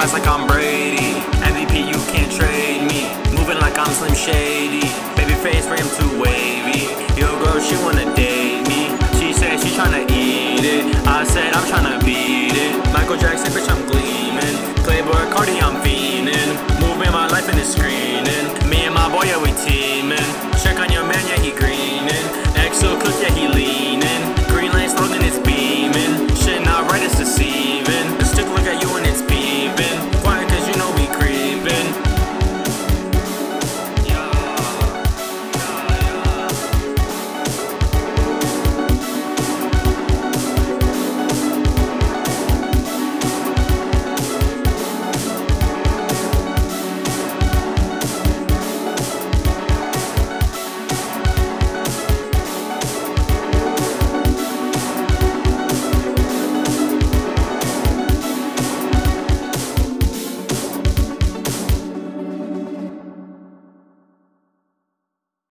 fast like I'm Brady. MVP, you can't trade me. Moving like I'm Slim Shady. Babyface, ram too wavy. Yo, girl, she wanna date me. She said she tryna eat it. I said I'm tryna be